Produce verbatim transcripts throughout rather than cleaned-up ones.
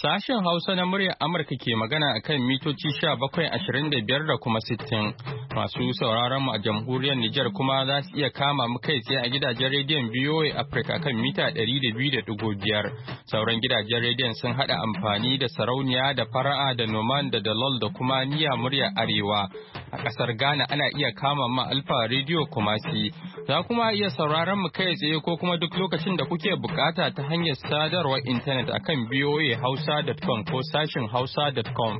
Sashen Hausa na muryar Amurka ke magana a kan mitoci sha bakwai ashirin da biyar da kuma sittin. Masu sauraron mu a jamhuriyar Nijar kuma za su iya kama mu kai tsaye a gidajen rediyon V O A Africa kan mita ɗari da biyu da ɗigo biyar. Sauran gidajen rediyon sun haɗa amfani da sarauniya da fara'a da noman da dalol da kuma niya muryar Arewa. A ƙasar Ghana ana iya kama ma Alfa Radio Kumasi. Za kuma iya sauraron mu kai tsaye ko kuma duk lokacin da kuke bukata ta hanyar sadarwar intanet akan V O A hausa dot com ko sashin hausa dot com.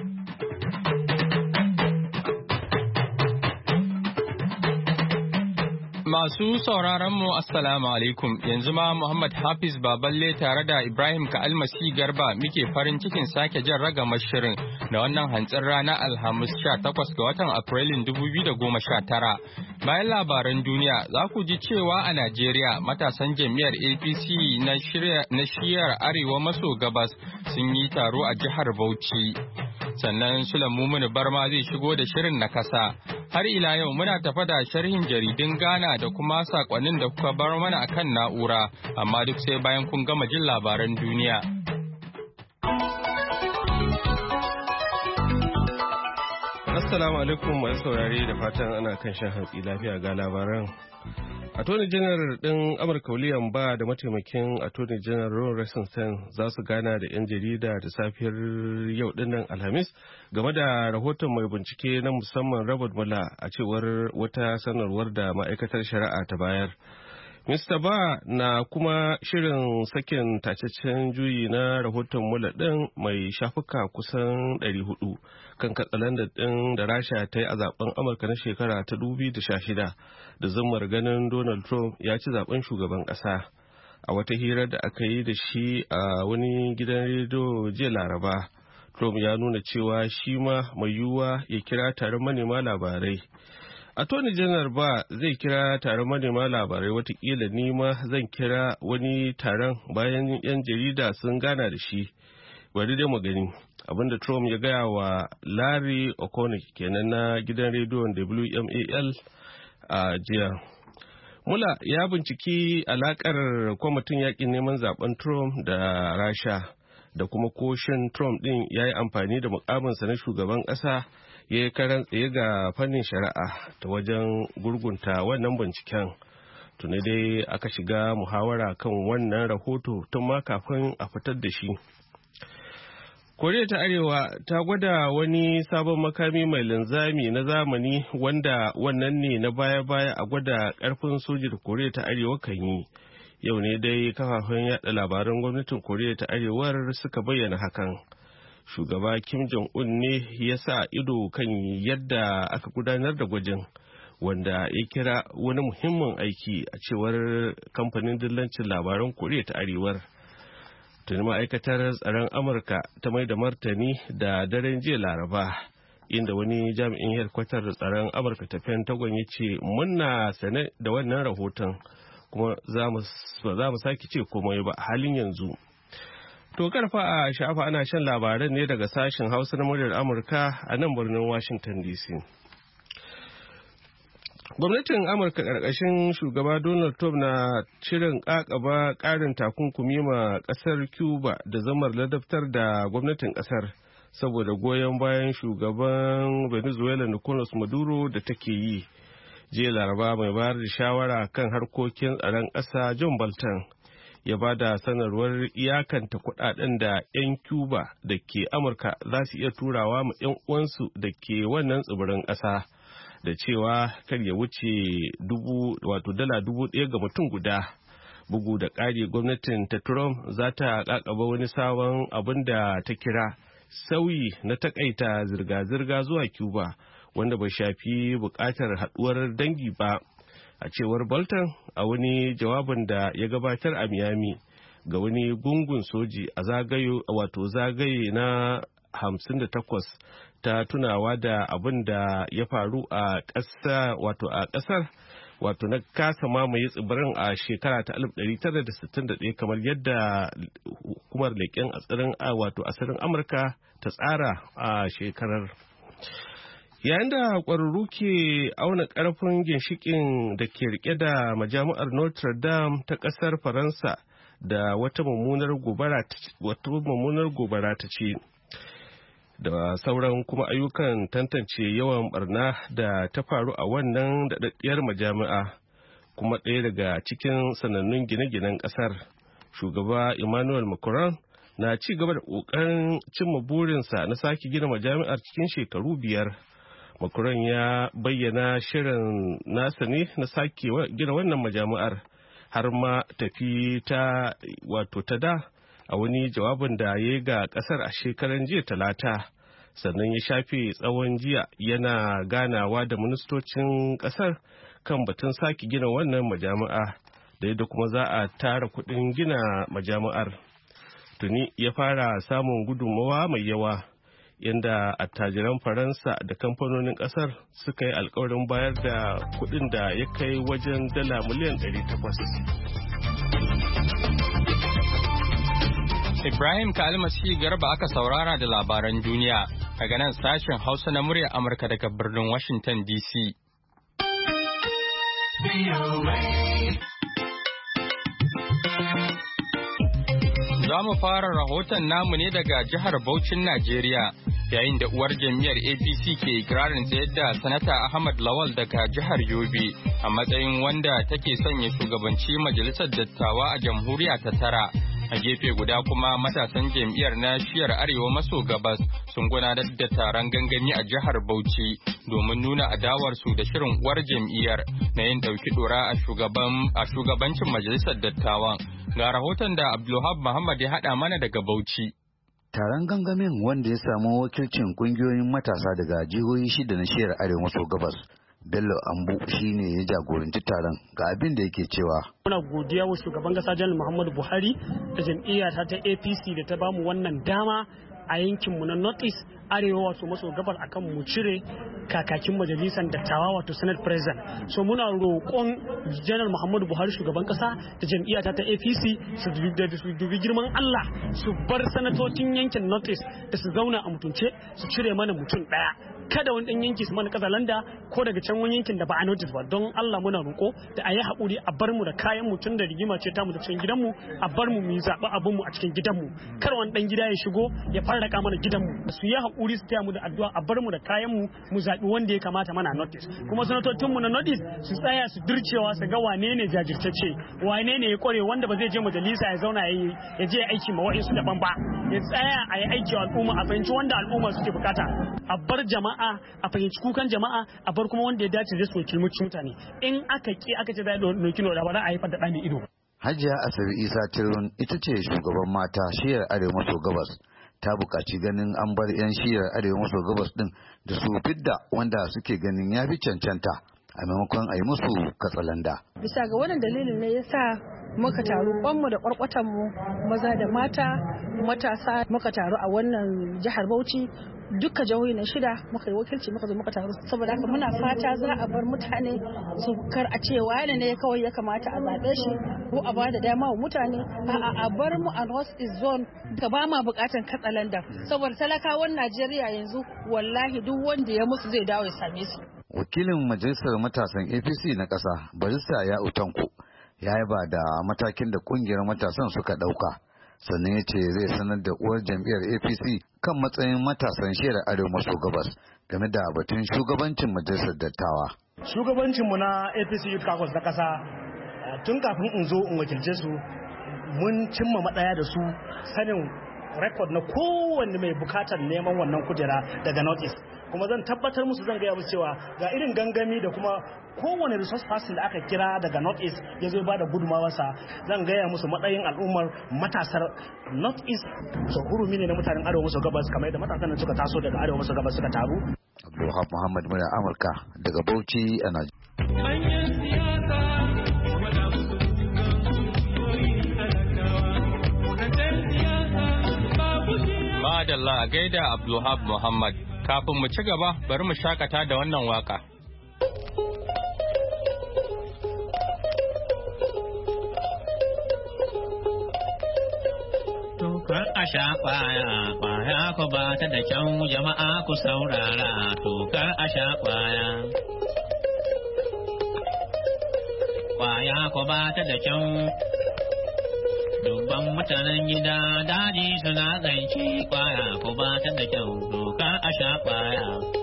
Masu sauraron mu Assalamu alaikum, yanzu ma Muhammad Hafiz Baballe tare da Ibrahim Ka'almasi Garba muke farin cikin sake jan ragamar shirin da wannan hantsin rana Alhamis sha takwas ga watan Afrilun dubu biyu da goma sha tara. Bayan labaran duniya za ku ji cewa a Najeriya matasan jam'iyyar A P C na shiyar Arewa maso gabas sun yi taro a jihar Bauchi. Sannan Sulaimu Barma zai shigo da shirin na kasa. Har ila yau muna tafa da sharhin jaridun Ghana da kuma sakonnin da kuka bar mana akan na'ura, amma duk sai bayan kun gama jin labaran duniya. Assalamu alaikum masu saurare da fatan ana kan shan hantsi lafiya ga labaran. Attorney General ɗin Amurka William Barr da mataimakin Attorney General Ron Rosenstein za su gana da 'yan jarida da safiyar yau dinnan Alhamis game da rahoton mai bincike na musamman Robert Mueller a cewar wata sanarwar da ma'aikatar shari'a ta bayar. Mister Barr na kuma shirin sakin tacaccen juyi na rahoton Mueller ɗin mai shafuka kusan ɗari hudu kan katsalandar ɗin da Rasha ta yi a zaben Amurka na shekara ta dubu biyu da sha shida da zammar ganin Donald Trump ya ci zaben shugaban ƙasa. A wata hira da aka yi da shi a wani gidan rediyo jiya Laraba, Trump ya nuna cewa shi ma mai yiwuwa ya kira taron manema labarai. Attorney General ba zai kira taron manema labarai, watakila ni ma zan kira wani taron bayan 'yan jarida sun gana da shi. Bari dai mu gani. Abinda Trump ya gaya wa Larry O'Connor kenan na gidan rediyon W M A L a jiya. Mula ya binciki alakar kwamitin yakin neman zaben Trump da Rasha da kuma koshin Trump din ya yi amfani da mukaminsa na shugaban ƙasa ya yi karan tsaye ga fannin shari'a ta wajen gurgunta wannan binciken. Tuni dai aka shiga muhawara kan wannan rahoto tun ma kafin a fitar da shi. Koriya ta Arewa ta gwada wani sabon makami mai linzami na zamani wanda wannan ne na baya-baya a gwada karfin soji da Koriya ta Arewa kan yi. Yau ne dai kafafen yada labaran gwamnatin Koriya ta Arewar suka bayyana hakan. Shugaba Kim Jong-un ne ya sa ido kan yadda aka gudanar da gwajin, wanda ya kira wani muhimmin aiki a cewar kamfanin dillancin labaran Koriya ta Arewar. Tuni ma'aikatar tsaron Amurka ta mai da martani da daren jiya Laraba, inda wani jami'in hedkwatar tsaron Amurka ta Pentagon ya ce muna sane da wannan rahoton kuma za mu sake ce komai ba halin yanzu. To karfa a sha'afa ana shan labaran ne daga sashen Hausa na muryar Amurka a nan birnin Washington D C. Gwamnatin Amurka ƙarƙashin shugaba Donald Trump na shirin ƙaƙaba ƙarin takunkumi ma ƙasar Cuba da zamar ladabtar da gwamnatin ƙasar saboda goyon bayan shugaban Venezuela Nicolas Maduro da take yi. Jiya Laraba mai bayar da shawara kan harkokin tsaron ƙasa John Bolton ya ba da sanarwar iyakanta kuɗaɗen da 'yan Cuba da ke Amurka za su iya turawa ma 'yan uwansu da ke wannan tsibirin ƙasa. Da cewa kar ya wuce dubu wato dala dubu ɗaya ga mutum guda. Bugu da ƙari gwamnatin ta Trump za ta ƙaƙaba wani sabon abin da ta kira sauyi na takaita zirga-zirga zuwa Cuba wanda bai shafi buƙatar haɗuwar dangi ba. A cewar Bolton a wani jawabin da ya gabatar a Miami ga wani gungun soji a zagayo wato zagaye na hamsin da takwas ta tunawa da abin da ya faru a ƙasa wato a ƙasar wato na kasa mamaye tsibirin a shekara ta alif ɗari tara da sittin da ɗaya kamar yadda hukumar leƙen asirin wato asirin Amurka ta tsara a shekarar. Yayin da ƙwararru ke auna ƙarfin ginshiƙin da ke rike da majami'ar Notre Dame ta ƙasar Faransa da wata mummunar gobara ta ce, da sauran kuma ayyukan tantance yawan barna da ta faru a wannan daɗaɗɗiyar majami'a kuma ɗaya daga cikin sanannun gine-ginen ƙasar. Shugaba Emmanuel Macron na ci gaba da ƙoƙarin cimma burinsa na sake gina majami'ar cikin shekaru biyar. Macron ya bayyana shirin nasa ne na sake gina wannan majami'ar har ma tafi ta wato ta da a wani jawabin da ya yi ga kasar a shekaran jiya talata, sannan ya shafe tsawon jiya yana ganawa da ministocin kasar kan batun sake gina wannan majami'a da yadda kuma za a tara kuɗin gina majami'ar. Tuni ya fara samun gudunmawa mai yawa, yadda attajiran Faransa da kamfanonin kasar suka yi alkawarin bayar da kuɗin da ya kai wajen dala miliyan ɗari takwas. Ibrahim Kalmasi Garba aka saurara da labaran duniya daga nan sashen Hausa na muryar Amurka daga birnin Washington D C. Za mu fara rahoton namu ne daga jihar Bauchin Najeriya, yayin da uwar jam'iyyar A P C ke ikirarin tsayar da Sanata Ahmad Lawal daga jihar Yobe a matsayin wanda take sanya shugabanci majalisar dattawa a jamhuriya ta tara. A gefe guda kuma matasan jam'iyyar na shiyar Arewa maso gabas sun gudanar da taron gangami a jihar Bauchi domin nuna adawarsu da shirin uwar jam'iyyar na yin ɗauki ɗora a shugabancin majalisar dattawan. Ga rahoton da Abdulhab Muhammad ya haɗa mana daga Bauchi. Taron gangamin wanda ya samu wakilcin kungiyoyin matasa daga jihohi shida na shiyar Arewa maso gabas, Bello Ambu shine ya jagoranci taron, ga abin da yake cewa. Muna godiya wa shugaban kasa Janar Muhammadu Buhari da jam'iyyata ta A P C da ta bamu wannan dama a yankinmu na North East Arewa wato maso gabar akan mu cire kakakin majalisar dattawa wato Senate President. So muna roƙon Janar Muhammadu Buhari shugaban kasa da jam'iyyata ta A P C su dubi girman Allah su bar sanatocin yankin North East da su zauna a mutunce su cire mana mutum ɗaya. Kada wani ɗan yanki su mana kazalanda ko daga can wani yankin da ba a notice ba, don Allah muna roƙo da a yi haƙuri a bar mu da kayan mutum da rigima ce ta mu da cikin gidanmu, a bar mu mu yi zaɓi abin mu a cikin gidanmu. Kar wani ɗan gida ya shigo ya fara raka mana gidanmu. Su yi haƙuri su taya mu da addu'a a bar mu da kayan mu mu zaɓi wanda ya kamata mana notice. Kuma sanatocin mu na notice su tsaya su dircewa su ga wane ne jajirtacce, wane ne ya kware wanda ba zai je majalisa ya zauna ya je aiki ma wa'insu daban ba. Ya tsaya a yi aiki wa al'umma a fahimci wanda al'umma suke bukata. A bar jama'a a fahimci kukan jama'a a bar kuma wanda ya dace zai soki mutane. In aka ki aka ce za a ɗauki da ba za a haifar da ɗan ido. Hajiya Asabe Isa Tirun ita ce shugaban mata shiyar Arewa maso gabas, ta buƙaci ganin an bar 'yan shiyar Arewa maso gabas ɗin da su fidda wanda suke ganin ya fi cancanta a maimakon a yi musu katsalanda. Bisa ga wannan dalilin ne ya sa muka taru kwanmu da kwarkwatanmu maza da mata matasa muka taru a wannan jihar Bauchi, duka jihohi na shida muka yi wakilci muka zo muka taru, saboda haka muna fata za a bar mutane su kar a ce wani ne kawai ya kamata a zaɓe shi ko a bada dama wa mutane, a a bar mu a North East Zone ka ba ma bukatan katsalandan, saboda talakawan Najeriya yanzu wallahi duk wanda ya musu zai dawo ya same su. Wakilin majalisar matasan A P C na ƙasa barista ya utanku ya yaba da matakin da kungiyar matasan suka ɗauka, sannan ya ce zai sanar da uwar jam'iyyar A P C kan matsayin matasan shiyar Arewa maso gabas game da batun shugabancin majalisar dattawa. Shugabancinmu na A P C Youth Caucus na ƙasa tun kafin in zo in wakilce su mun cimma matsaya da su sanin rekod na kowanne mai bukatar neman wannan kujera daga North East. Kuma zan tabbatar musu, zan gaya musu cewa ga irin gangami da kuma kowane resource person da aka kira daga North East ya zo ba da gudunmawarsa, zan gaya musu matsayin al'ummar matasar North East. So hurumi ne na mutanen Arewa maso gabas kamar yadda matasan suka taso daga Arewa maso gabas suka taru. Abdulhab Muhammad murya Amurka daga Bauchi a Najeriya. Madalla a gaida Abdulhab Muhammad. Kafin mu ci gaba, bari mu shakata da wannan waka. Tokar a sha kwaya, kwaya ku ba ta da kyau jama'a ku saurara, tokar a sha kwaya. Kwaya ku ba ta da kyau, dubban mutanen gida daji suna zance kwaya ko ba ta da kyau dokar a sha kwaya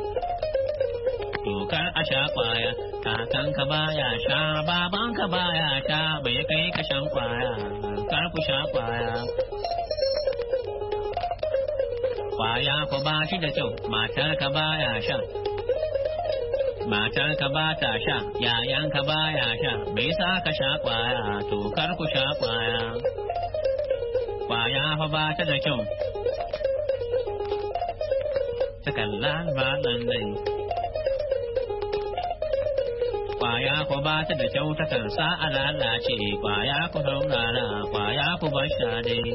dokar a sha kwaya kakanka baya sha babanka baya sha bai kai ka shan kwaya kar ku sha kwaya kwaya ko ba shi da kyau matarka baya sha matarka ba ta sha yayanka baya sha bai sa ka sha kwaya to kar ku sha kwaya kwaya fa ba ta da kyau sakalla ba nan dai kwaya ko ba ta da kyau ta kan sa a lalace kwaya ku saurara kwaya ku bar sha dai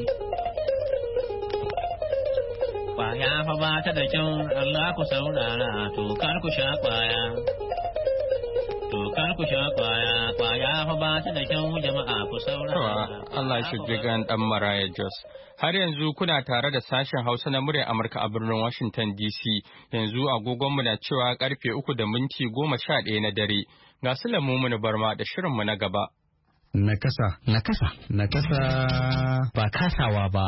kwaya fa ba ta da kyau Allah ku saurara to kar ku sha kwaya to kar ku sha kwaya kwaya fa ba ta da kyau jama'a ku saurara Allah shi jigan dan Maraya Jos. Har yanzu kuna tare da sashen Hausa na muryar Amurka a birnin Washington D C. Yanzu agogon mu na cewa karfe uku da minti goma sha ɗaya na dare. Ga su lamu mu barma da shirin mu na gaba. Nakasa. Nakasa. Nakasa. Ba kasawa ba.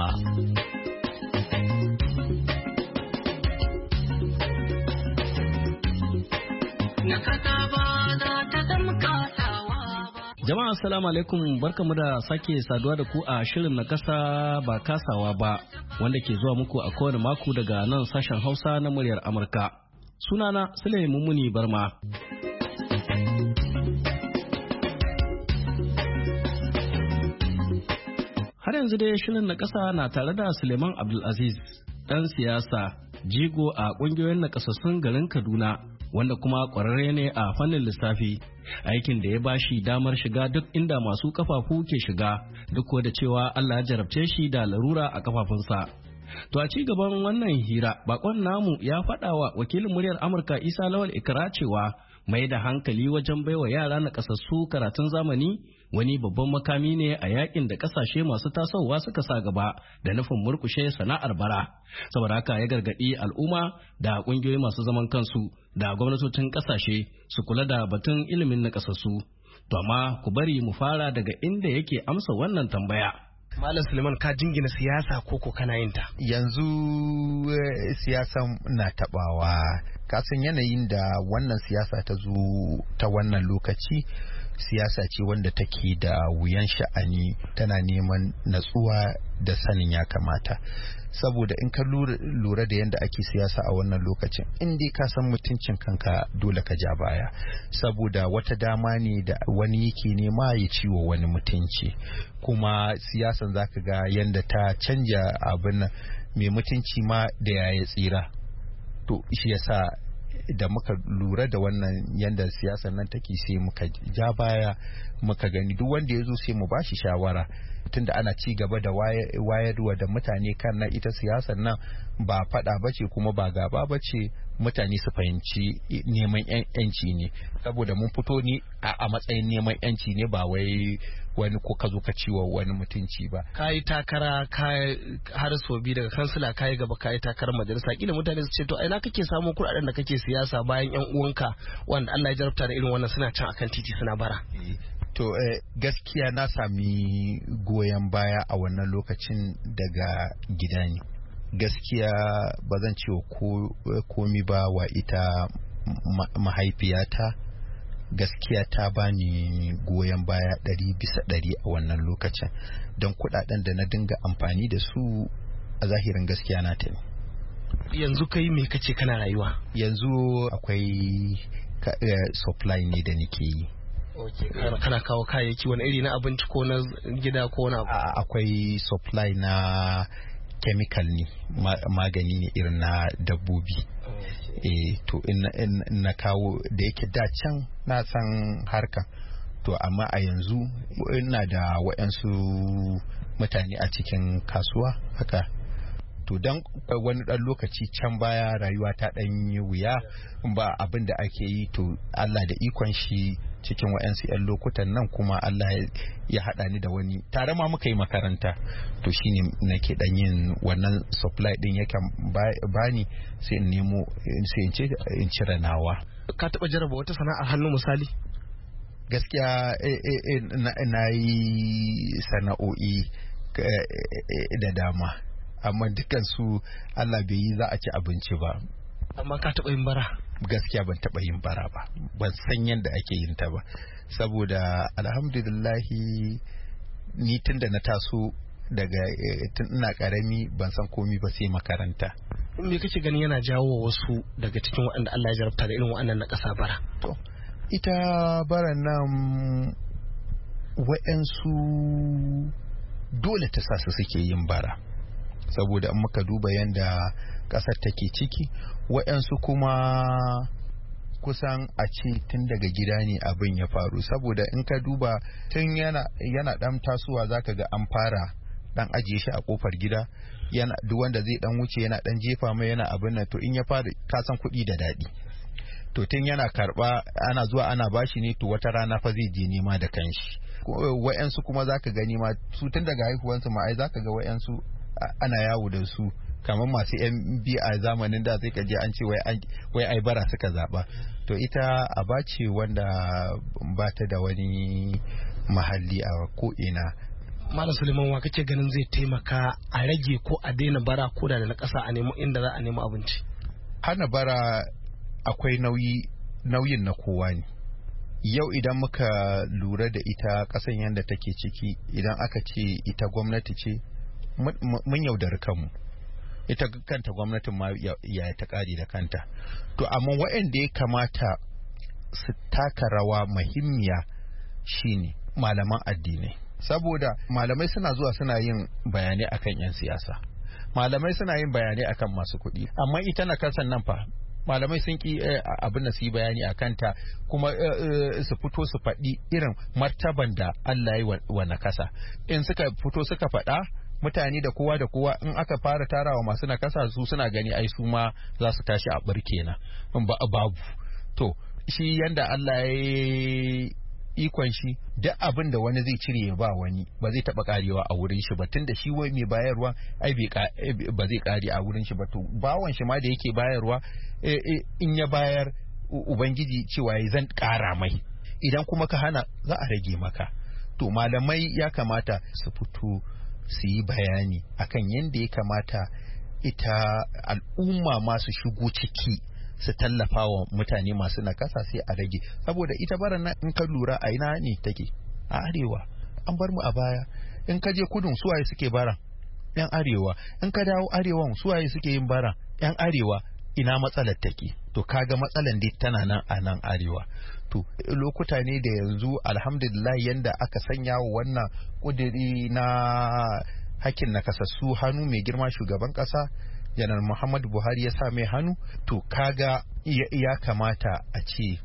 Jama'a assalamu alaikum, barkamu da sake saduwa da ku a shirin na kasa ba kasawa ba wanda ke zuwa muku a kowane mako daga nan sashen Hausa na muryar Amurka. Sunana Sule Mummuni Barma. Har yanzu dai shirin na kasa na tare da Suleiman Abdulaziz, ɗan siyasa, jigo a ƙungiyoyin nakasassun garin Kaduna, wanda kuma ƙwararre ne a fannin lissafi, aikin da ya bashi damar shiga duk inda masu kafafu ke shiga, duk da cewa Allah ya jarabce shi da larura a kafafunsa. To a ci gaban wannan hira, bakon namu ya faɗa wa wakilin muryar Amurka Isa Lawal Ikra cewa mai da hankali wajen baiwa yara nakasassu karatun zamani wani babban makami ne a yakin da kasashe masu tasowa suka sa gaba da nufin murkushe sana'ar bara. Saboda haka ya gargadi al'umma da kungiyoyi masu zaman kansu da gwamnatocin kasashe su kula da batun ilimin nakasassu. To amma ku bari mu fara daga inda yake amsa wannan tambaya. Malam Suleiman, ka jingina siyasa koko kana yin ta? Yanzu siyasa na tabawa. Kasan yanayin da wannan siyasa ta zo ta wannan lokaci, siyasa ce wanda take da wuyan sha'ani, tana neman natsuwa da sanin ya kamata. Saboda in ka lura da yadda ake siyasa a wannan lokacin, in dai ka san mutuncin kanka dole ka ja baya, saboda wata dama ne da wani yake nema ya ciwo wani mutunci. Kuma siyasan zaka ga yadda ta canja abin nan, mai mutunci ma da ya tsira. To shi yasa da muka lura da wannan yanda siyasar nan take, sai muka ja baya, muka gani duk wanda ya zo sai mu bashi shawara, tunda ana ci gaba da wayarwa da mutane kan na ita siyasar nan ba fada bace kuma ba gaba bace, mutane su fahimci neman yanci ne, saboda mun fito ne a matsayin neman yanci ne, ba wai wani ko ka zo ka ciwo wani mutunci ba. Kayi takara har so biyu daga kansila, kayi gaba kayi takarar majalisa, kila mutane su ce to ina kake samu kuɗaɗen da kake siyasa bayan yan uwanka wanda Allah ya jarabta da irin wannan suna can akan titi suna bara. To eh, gaskiya na sami goyon baya a wannan lokacin daga gida ne. Gaskiya ba zan ce komi ba wa ita mahaifiyata, gaskiya ta bani goyon baya ɗari bisa ɗari a wannan lokacin, don kuɗaɗen da na dinga amfani da su a zahirin gaskiya na ta ne. Yanzu kai me kace kana rayuwa? Yanzu akwai supply ne da nake yi. Okay, kana kawo kayayyaki wani iri na abinci ko na gida ko na akwai supply na chemical ne, magani ne irin na dabbobi. Eh to in na kawo da yake da can na san harka, to amma a yanzu ina da wayansu mutane a cikin kasuwa haka. To dan wani dan lokaci can baya rayuwa ta dan yi wuya, ba abin da ake yi, to Allah da ikon shi cikin wayansu yan lokutan nan kuma Allah ya hada ni da wani tare ma muka yi makaranta, to shine nake dan yin wannan supply din yake bani, sai in nemo sai in ce in cire nawa. Ka taba jarraba wata sana'ar hannu misali? Gaskiya na yi sana'o'i da dama, amma dukansu Allah bai yi za a ci abinci ba. Amma ka taɓa yin bara? Gaskiya ban taɓa yin bara ba, ban san yadda ake yin ta ba, saboda alhamdulillahi ni tun da na taso daga tun ina karami ban san komi ba sai makaranta. Me kake gani yana jawo wasu daga cikin waɗanda Allah ya jarabta da irin waɗannan na ƙasa bara? To ita bara nan waɗansu dole ta sa su suke yin bara, saboda in muka duba yadda ƙasar take ciki, waɗansu kuma kusan a ce tun daga gida ne abin ya faru, saboda in ka duba tun yana yana dan tasowa zaka ga an fara dan ajiye shi a kofar gida, yana duk wanda zai dan wuce yana dan jefa mai yana abin nan, to in ya fara kasan kuɗi da daɗi, to tun yana karba ana zuwa ana bashi ne, to wata rana fa zai je nema da kanshi. Wa'yansu kuma zaka gani ma su tun daga haihuwansu ma ai zaka ga wa'yansu ana yawo da su kamar masu yan bi a zamanin da sai ka je an ce wai ai bara suka zaba. To ita aba ce wanda ba ta da wani mahalli a ko'ina. Malam Suleiman, wa kake ganin zai taimaka a rage ko a daina bara ko da na ƙasa a nemo inda za a nemo abinci? Hana bara akwai nauyi, nauyin na kowa ne. Yau idan muka lura da ita ƙasan yadda take ciki, idan aka ce ita gwamnati ce, mun yaudari kanmu. Ita kanta gwamnatin ma ya ta ƙari da kanta. To amma waɗanda ya kamata su taka rawa muhimmiya shine malaman addinai, saboda malamai suna zuwa suna yin bayanai akan 'yan siyasa, malamai suna yin bayanai akan masu kuɗi, amma ita na kasan nan fa malamai sun ki abin da su yi bayani a kanta, kuma su fito su faɗi irin martaban da Allah yi wa nakasa. In suka fito suka faɗa, mutane da kowa da kowa in aka fara tarawa masu nakasa su suna gani ai su ma za su tashi a barke na babu. To shi yanda Allah ya ikon shi, duk abin da wani zai cire ya ba wani ba zai taba karewa a wurin shi ba, tunda shi wai mai bayarwa ai ba zai kare a wurin shi ba. To bawan shi ma da yake bayarwa in ya bayar ubangiji cewa zan kara mai, idan kuma ka hana za a rage maka. To malamai ya kamata su fito su yi bayani akan yadda ya kamata ita al'umma masu shigo ciki su tallafa wa mutane masu nakasa sai a rage, saboda ita baran nan in ka lura a ina ne take, a arewa. An bar mu a baya. In ka je kudun suwaye suke bara, yan arewa. In ka dawo arewan suwaye suke yin bara, yan arewa. Ina matsalar take? To kaga matsalar dai tana nan a nan arewa. To lokuta ne da yanzu alhamdulillah yanda aka sanya wa wannan kudiri na hakkin nakasassu hannu, mai girma shugaban kasa janar Muhammadu Buhari ya sa mai hannu, to kaga ya kamata a ce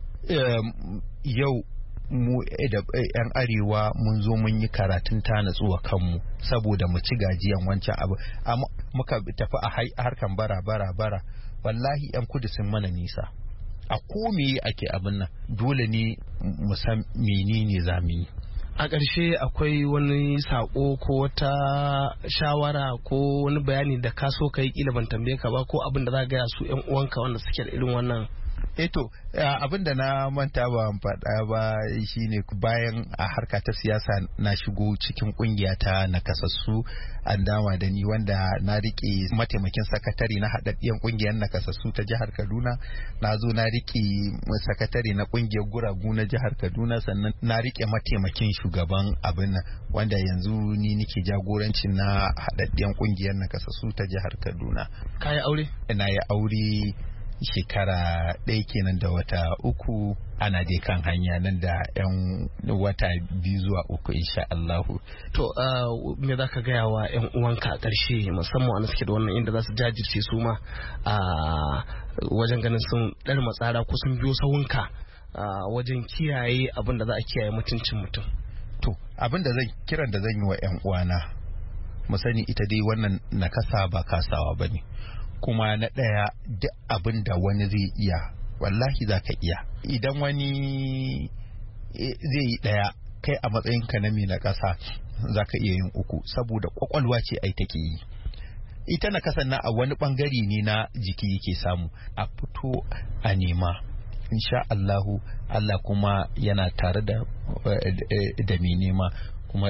yau mu da yan arewa mun zo mun yi karatun ta natsuwa kanmu saboda mu ci gajiyan wancan abu, amma muka tafi a harkan bara bara bara, wallahi yan kudu sun mana nisa. A ko me ake abin nan, dole ne mu san menene zamu yi. A ƙarshe akwai wani sako ko wata shawara ko wani bayani da ka so ka yi, kila ban tambaye ka ba, ko abin da za ka gaya su yan uwanka wanda suke da irin wannan? Eto abin da na manta ba faɗa ba shine bayan a harka ta siyasa na shigo cikin kungiya ta nakasassu, an dama da ni wanda na rike mataimakin sakatare na haɗaɗɗiyar kungiyar nakasassu ta jihar Kaduna, na zo na rike sakatare na kungiyar guragu na jihar Kaduna, sannan na rike mataimakin shugaban abin nan wanda yanzu ni nake jagorancin na haɗaɗɗiyar kungiyar nakasassu ta jihar Kaduna. Ka yi aure? Na yi aure shekara ɗaya kenan da wata uku, ana dai kan hanya nan da yan wata biyu zuwa uku insha Allahu. To me za ka gaya wa yan uwanka a ƙarshe, musamman wanda suke da wannan inda za su jajirce su ma a wajen ganin sun ɗar matsara ko sun biyo sawunka wajen kiyaye abin da za a kiyaye mutuncin mutum? To abin da zan kiran da zan yi wa yan uwana, mu sani ita dai wannan nakasa ba kasawa bane, kuma na ɗaya duk abin da wani zai iya wallahi za ka iya. Idan wani zai yi ɗaya, kai a matsayinka na mai na ƙasa za ka iya yin uku, saboda ƙwaƙwalwa ce ai take yi. Ita na kasan na a wani ɓangare ne na jiki yake samu, a fito a nema. Insha Allahu Allah kuma yana tare da da mai nema, kuma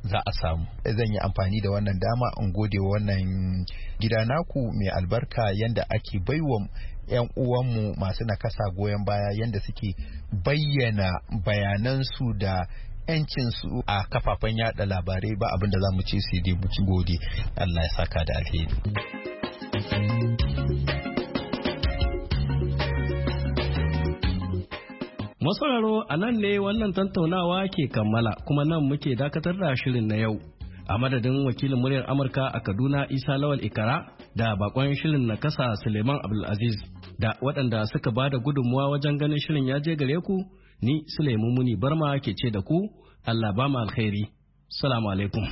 za a samu. Zan yi amfani da wannan dama in gode wa wannan gida naku mai albarka yanda ake baiwa 'yan uwanmu masu nakasa goyon baya yanda suke bayyana bayanansu da 'yancinsu a kafafen yada labarai. Ba abin da za mu ce sai dai mu ci gode. Allah ya saka da alheri. Masauraro, a nan ne wannan tattaunawa ke kammala, kuma nan muke dakatar da shirin na yau. A madadin wakilin muryar Amurka a Kaduna Isa Lawal Ikara da bakon shirin na kasa Suleiman Abdulaziz da waɗanda suka ba da gudunmuwa wajen ganin shirin ya je gare ku, ni Suleiman Muni Barma ke ce da ku, Allah ba mu alkhairi. Salamu alaikum.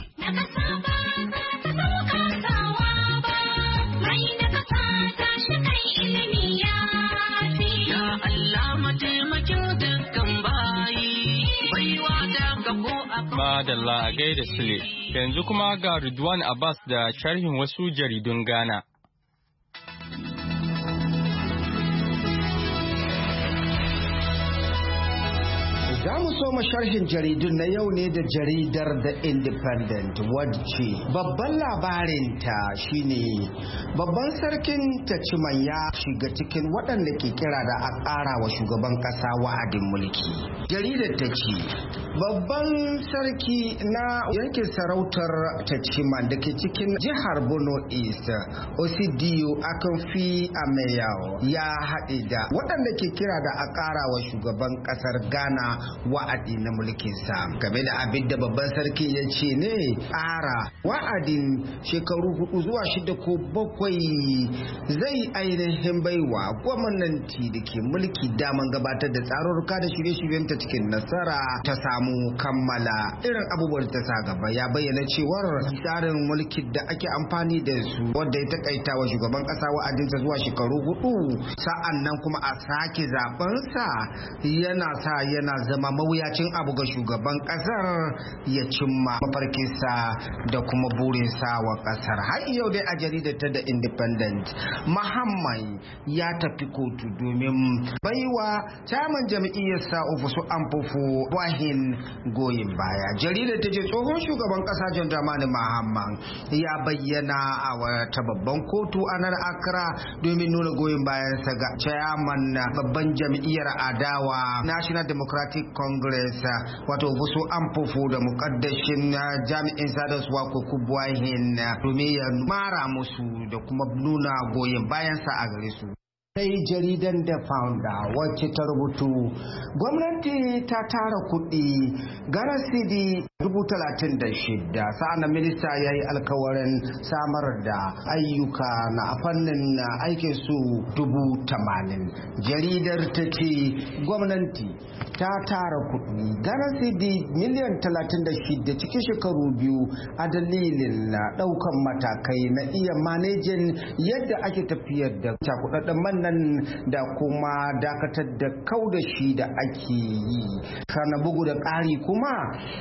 Madalla a gaida Sule, yanzu kuma ga Ridwan Abbas da sharhin wasu jaridun Ghana. Za mu so sharhin jaridun na yau ne da jaridar The Independent wacce babban labarinta shine babban sarkin Tachiman ya shiga cikin waɗanda ke kira da a ƙara wa shugaban ƙasa wa'adin mulki. Jaridar ta ce babban sarki na yankin sarautar Tachiman da ke cikin jihar Borno East Osidiyo Akanfi Ameyaw ya haɗe da waɗanda ke kira da a ƙara wa shugaban ƙasar Ghana wa'adi na mulkin sa. Game da abin da babban sarki ya ce ne ƙara wa'adin shekaru hudu zuwa shida ko bakwai zai ainihin baiwa gwamnati da ke mulki daman gabatar da tsarurruka da shirye-shiryen ta cikin nasara ta samu kammala irin abubuwan ta sa gaba. Ya bayyana cewar tsarin mulki da ake amfani da su wanda ya takaita wa shugaban kasa wa'adinsa zuwa shekaru hudu sa'an nan kuma a sake zaben sa yana sa yana zama mawuyacin abu ga shugaban kasar ya cimma mafarkinsa da kuma burinsa wa kasar. Har yau dai a jaridar ta da Independent, Muhammad ya tafi kotu domin baiwa chairman jam'iyyarsa Ofusu Amfofo wahin goyin baya. Jaridar ta ce tsohon shugaban kasa John Dramani Mahama ya bayyana a wata babban kotu a nan Accra domin nuna goyin bayansa ga chairman babban jam'iyyar adawa National Democratic Congress wato Ofusu Amfofo da mukaddashin jami'in sadarwa Kukubu Wahin domin ya mara musu da kuma nuna goyon bayansa a gare su. Sai jaridan da founder wacce ta rubutu gwamnati ta tara kuɗi gara sidi dubu talatin da shida sa'an minista ya yi alkawarin samar da ayyuka na fannin aikin su dubu tamanin. Jaridar ta ce gwamnati ta tara kuɗi gara sidi miliyan talatin da shida cikin shekaru biyu a dalilin ɗaukan matakai na iya manejin yadda ake tafiyar da cakuɗaɗɗen man nan da kuma dakatar da kau da shi da ake yi. Kana bugu da ƙari kuma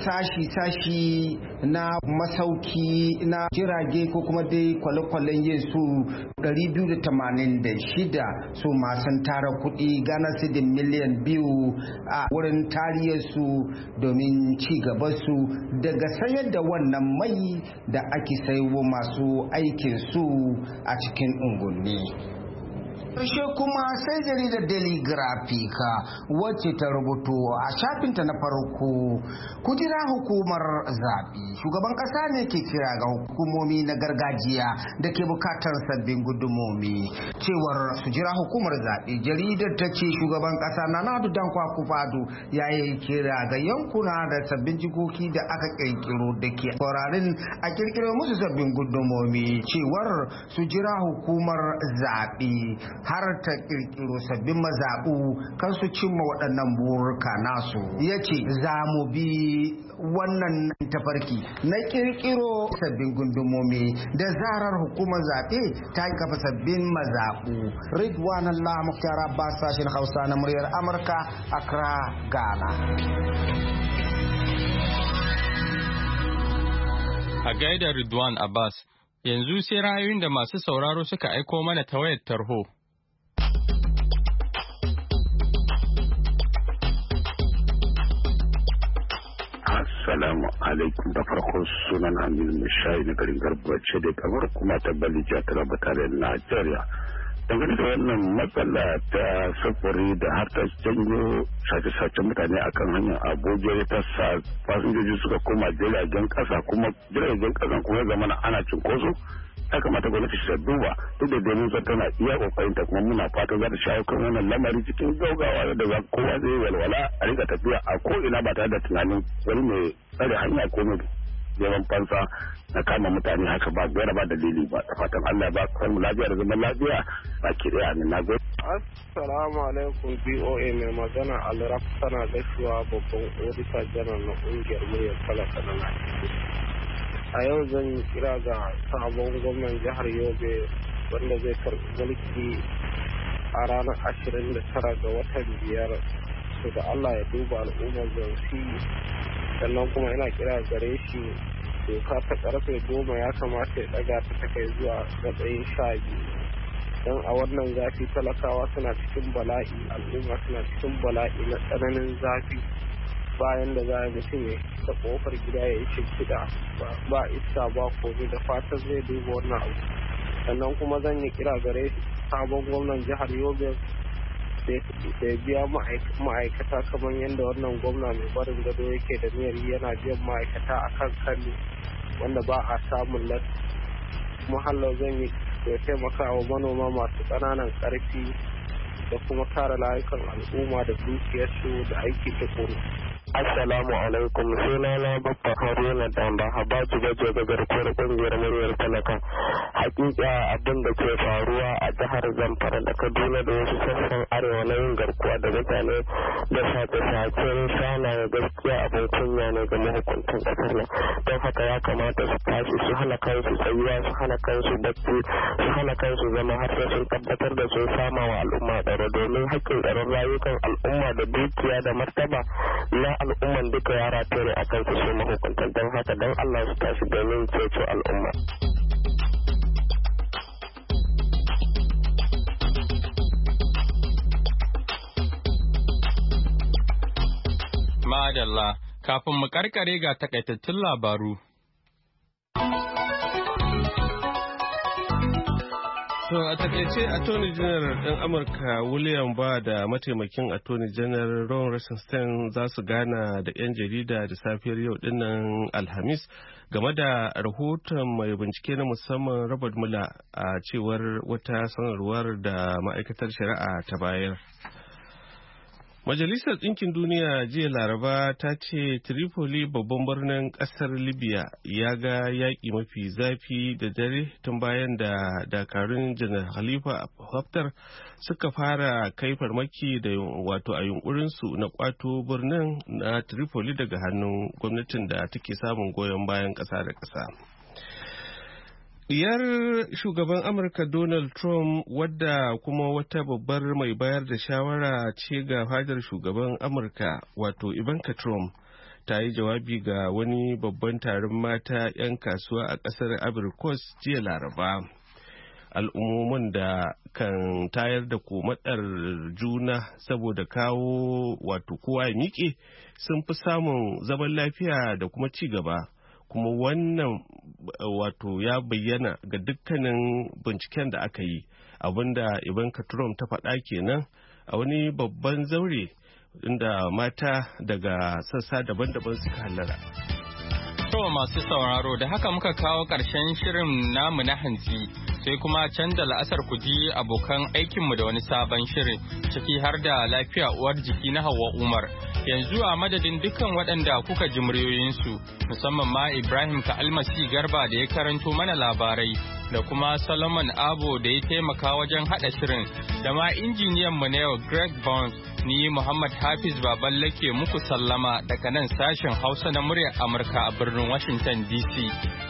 sashi-sashi na masauki na jirage ko kuma dai kwale-kwalen yin su ɗari biyu da tamanin da shida su masu tara kuɗi gana su da miliyan biyu a wurin tariyarsu domin ci gaba su daga sayar da wannan mai da ake saiwa masu aikin su a cikin unguwanni. Ƙarshe kuma sai jaridar Daily Graphic wacce ta rubuto a shafinta na farko kujira hukumar zaɓe. Shugaban ƙasa ne ke kira ga hukumomi na gargajiya da ke bukatar sabbin gudumomi cewar su jira hukumar zaɓe. Jaridar ta ce shugaban ƙasa Nana Addo Dankwa Akufo-Addo ya yi kira ga yankuna da sabbin jikoki da aka ƙirƙiro da ke kwararin a ƙirƙiro musu sabbin gudumomi cewar su jira hukumar zaɓe har ta kirkiro sabbin mazaɓu kan su cimma waɗannan burka nasu. Ya ce za mu bi wannan tafarki na kirkiro sabbin gundumomi da zarar hukumar zaɓe ta yi kafa sabbin mazaɓu. Ridwan Allah Mukhtar Abbas, sashen Hausa na muryar Amurka, Accra, Ghana. A gaida Ridwan Abbas, yanzu sai ra'ayoyin da masu sauraro suka aiko mana ta wayar tarho. Assalamu alaikum da farko sunan Aminu Mishayi na garin Garbace da kamar kuma ta Balija ta rabata da Najeriya. Dangane da wannan matsala ta sufuri da har ta janyo sace-sacen mutane akan hanyar Abuja ta sa fasinjoji suka koma jiragen kasa kuma jiragen kasan kuma zama ana cinkoso. Ya kamata gwamnati ta duba duk da domin zan tana iya kokarin ta kuma muna fata za ta shawo kan wannan lamari cikin gaugawa da za kowa zai walwala a rika tafiya a ko ina ba tare da tunanin wani mai tsare hanya ko mai neman fansa na kama mutane haka ba gaira ba dalili ba da fatan Allah ba mu lafiya da zaman lafiya ba ki da na gode. Assalamu alaikum B O A mai magana Alraf sana gaisuwa babban odita janar na kungiyar muryar talaka na Najeriya. A yau zan yi kira ga sabon gwamnan jihar Yobe wanda zai karɓi mulki a ranar ashirin da tara ga watan biyar su da Allah ya duba al'ummar zansi sannan kuma ina kira gare shi doka ta karfe goma ya kamata ya daga ta kai zuwa matsayin sha biyu don a wannan zafi talakawa suna cikin bala'i al'umma suna cikin bala'i na tsananin zafi bayan da za a mutum ya ta kofar gida ya yi shimfiɗa ba iska ba komai da fatan zai duba wannan abu sannan kuma zan yi kira gare sabon gwamnan jihar Yobe da ya biya ma'aikata kamar yadda wannan gwamna mai barin gado yake da niyyar yana biyan ma'aikata a kan kalli wanda ba a samun lat kuma hallau zan yi da taimaka wa manoma masu ƙananan ƙarfi da kuma kare layukan al'umma da dukiyarsu da aiki tukuru. Assalamu alaikum sunana Baffa Haruna Damba Habaju Baje ga garkuwar kungiyar muryar talaka. Hakika abin da ke faruwa a jihar Zamfara da Kaduna da wasu sassan arewa na yin garkuwa da mutane da sace-sacen shanaye gaskiya abin kunya ne ga mahukuntan kasar nan. Don haka ya kamata su tashi su hana kansu tsayuwa su hana kansu bacci su hana kansu zama har sai sun tabbatar da sun sama wa al'umma tsaro domin haƙƙin tsaron rayukan al'umma da dukiya da martaba na al'umman duka ya rataye ne a kansu su mahukuntan don haka don Allah su tashi domin ceto al'umma. Madalla, kafin mu karkare ga takaitattun labaru. To a takaice Attorney General ɗin Amurka William Barr da mataimakin Attorney General Ron Rosenstein za su gana da 'yan jarida da safiyar yau dinnan Alhamis game da rahoton mai bincike na musamman Robert Mueller a cewar wata sanarwar da ma'aikatar shari'a ta bayar. Majalisar Ɗinkin Duniya jiya Laraba ta ce Tripoli babban birnin ƙasar Libya ya ga yaƙi mafi zafi da dare tun bayan da dakarun Janar Khalifa Haftar suka fara kai farmaki da wato a yunkurinsu na ƙwato birnin na Tripoli daga hannun gwamnatin da take samun goyon bayan ƙasa da ƙasa. Diyar shugaban Amurka Donald Trump wadda kuma wata babbar mai bayar da shawara ce ga fadar shugaban Amurka wato Ivanka Trump ta yi jawabi ga wani babban taron mata 'yan kasuwa a ƙasar Abirkos jiya Laraba. Al'ummomin da kan tayar da komatsar juna saboda kawo wato kowa ya miƙe sun fi samun zaman lafiya da kuma ci gaba. Kuma wannan wato ya bayyana ga dukkanin binciken da aka yi abinda Ivanka Trump ta faɗa kenan a wani babban zaure inda mata daga sassa daban-daban suka hallara. To masu sauraro da haka muka kawo ƙarshen shirin namu na hantsi sai kuma can da la'asar ku ji abokan aikinmu da wani sabon shirin ciki har da lafiya uwar jiki na Hauwa Umar. Yanzu a madadin dukkan waɗanda kuka ji muryoyinsu musamman ma Ibrahim Ka'almasi Garba da ya karanto mana labarai da kuma Solomon Abo da ya taimaka wajen haɗa shirin da ma injiniyan mu na yau Greg Bones ni Muhammad Hafiz Baballe ke muku sallama daga nan sashen Hausa na muryar Amurka a birnin Washington D C.